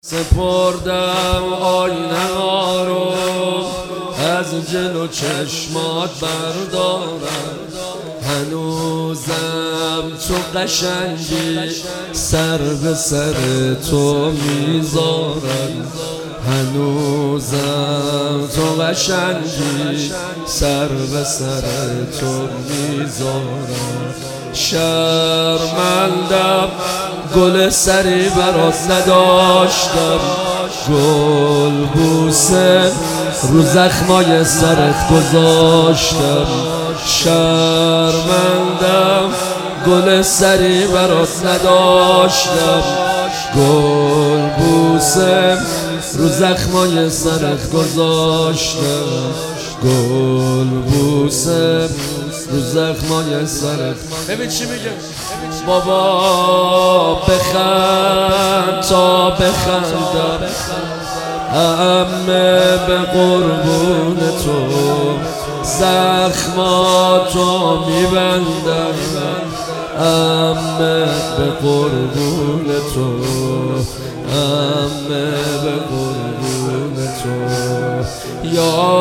سپردم آینه ها رو از جلو چشمات بردارم، هنوزم تو قشنگی سر به سر تو میذارم، هنوزم تو قشنگی سر به سر تو میذارم. شرمندم گل سری برات نداشتم، گل بوسه رو زخمای سرت گذاشتم. شرمندم گل سری برات نداشتم، گل بوسه رو زخمای سرت گذاشتم، گل بوسه رو زخمای سرت. ببین چی میگه بابا، بخند تا بخندم، عمه به قربون تو زخماتو میبندم، عمه به قربون تو، عمه به قربون تو. یا